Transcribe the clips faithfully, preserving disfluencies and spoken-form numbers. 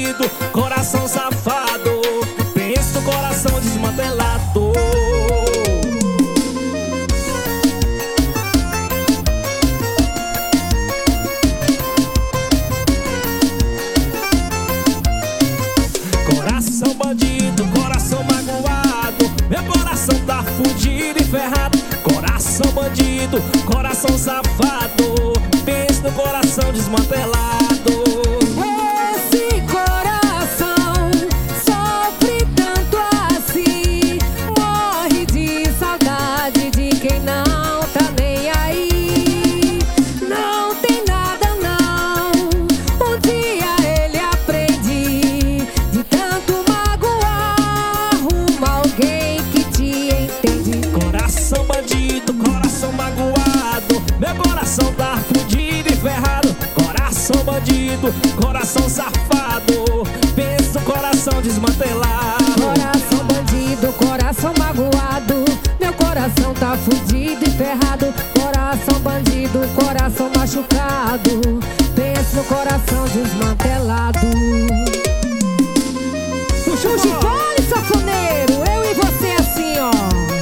bandido, coração safado, pensa no coração desmantelado. Coração bandido, coração magoado, meu coração tá fudido e ferrado. Coração bandido, coração safado, pensa no coração desmantelado. Esse coração sofre tanto assim, morre de saudade de quem não tá nem aí. Não tem nada não, um dia ele aprende, de tanto magoar, arruma alguém que te entende. Coração bandido, coração magoado, meu coração tá fudido e ferrado. Coração bandido, coração safado, pensa no coração desmantelado. Coração bandido, coração magoado, meu coração tá fudido e ferrado. Coração bandido, coração machucado, pensa no coração desmantelado. Puxa o chifone, sanfoneiro, eu e você assim, ó.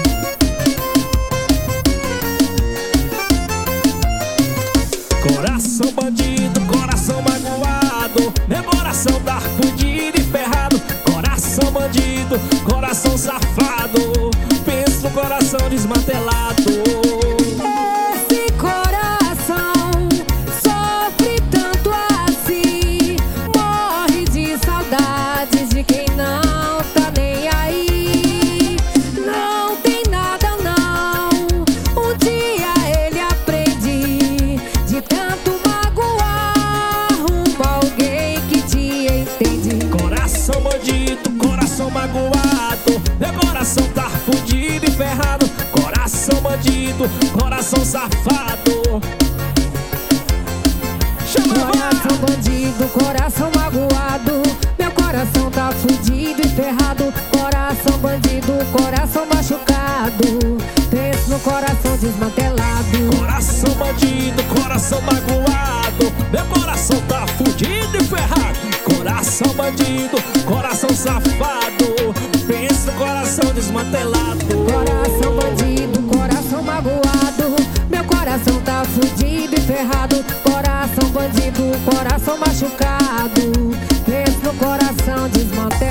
Coração bandido, coração magoado, meu coração tá fudido e ferrado. Coração bandido, coração safado, pensa no coração desmantelado. Esse coração sofre tanto assim, morre de saudades de quem não tá nem aí. Não tem nada não, um dia ele aprende, de tanto magoar, arruma alguém que te entende. Coração bandido, coração magoado, meu coração tá fudido e ferrado. Coração bandido, coração safado. Chama Coração bandido, coração magoado, meu coração tá fudido e ferrado. Coração bandido, coração machucado, pensa no coração desmantelado. Coração bandido, coração magoado, meu coração tá fudido e ferrado. Coração bandido, coração safado, pensa no coração desmantelado. Coração bandido, coração magoado, meu coração tá fudido e ferrado. Coração bandido, coração machucado, pensa no coração desmantelado.